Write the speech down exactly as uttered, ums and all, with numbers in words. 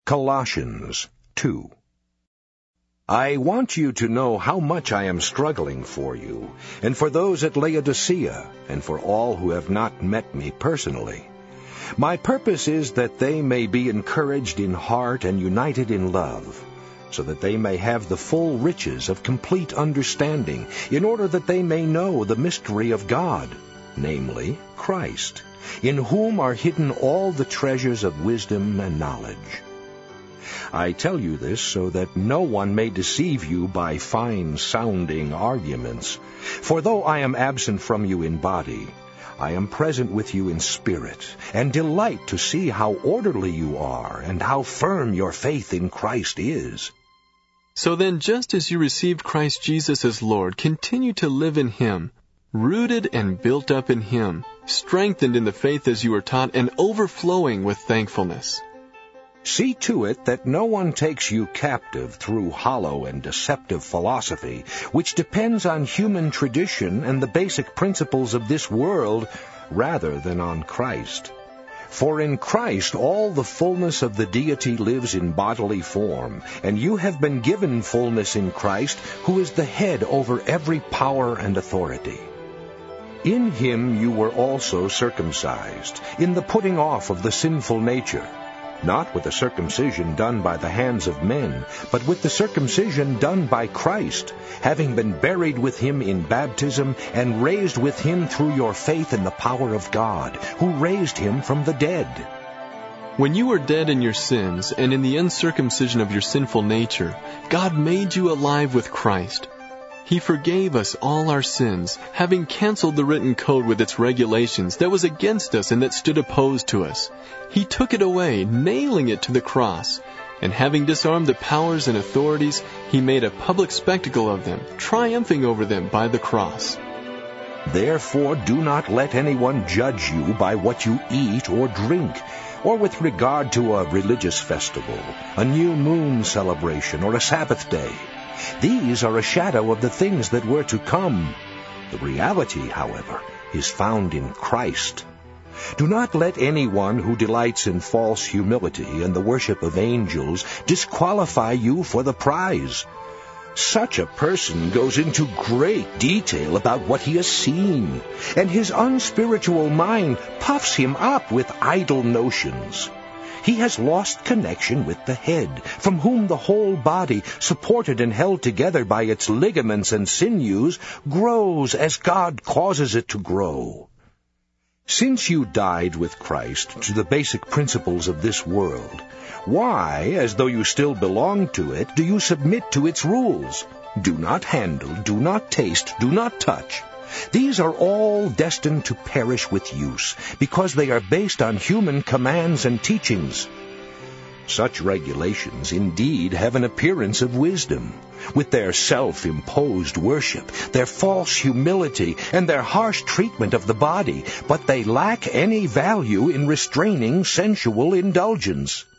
Colossians two. I want you to know how much I am struggling for you, and for those at Laodicea, and for all who have not met me personally. My purpose is that they may be encouraged in heart and united in love, so that they may have the full riches of complete understanding, in order that they may know the mystery of God, namely, Christ, in whom are hidden all the treasures of wisdom and knowledge. I tell you this so that no one may deceive you by fine-sounding arguments. For though I am absent from you in body, I am present with you in spirit, and delight to see how orderly you are, and how firm your faith in Christ is. So then, just as you received Christ Jesus as Lord, continue to live in Him, rooted and built up in Him, strengthened in the faith as you were taught, and overflowing with thankfulness. See to it that no one takes you captive through hollow and deceptive philosophy, which depends on human tradition and the basic principles of this world, rather than on Christ. For in Christ all the fullness of the deity lives in bodily form, and you have been given fullness in Christ, who is the head over every power and authority. In Him you were also circumcised, in the putting off of the sinful nature, not with the circumcision done by the hands of men, but with the circumcision done by Christ, having been buried with Him in baptism, and raised with Him through your faith in the power of God, who raised Him from the dead. When you were dead in your sins, and in the uncircumcision of your sinful nature, God made you alive with Christ. He forgave us all our sins, having canceled the written code with its regulations that was against us and that stood opposed to us. He took it away, nailing it to the cross. And having disarmed the powers and authorities, He made a public spectacle of them, triumphing over them by the cross. Therefore do not let anyone judge you by what you eat or drink, or with regard to a religious festival, a new moon celebration, or a Sabbath day. These are a shadow of the things that were to come. The reality, however, is found in Christ. Do not let anyone who delights in false humility and the worship of angels disqualify you for the prize. Such a person goes into great detail about what he has seen, and his unspiritual mind puffs him up with idle notions. He has lost connection with the head, from whom the whole body, supported and held together by its ligaments and sinews, grows as God causes it to grow. Since you died with Christ to the basic principles of this world, why, as though you still belong to it, do you submit to its rules? Do not handle, do not taste, do not touch. These are all destined to perish with use, because they are based on human commands and teachings. Such regulations indeed have an appearance of wisdom, with their self-imposed worship, their false humility, and their harsh treatment of the body, but they lack any value in restraining sensual indulgence.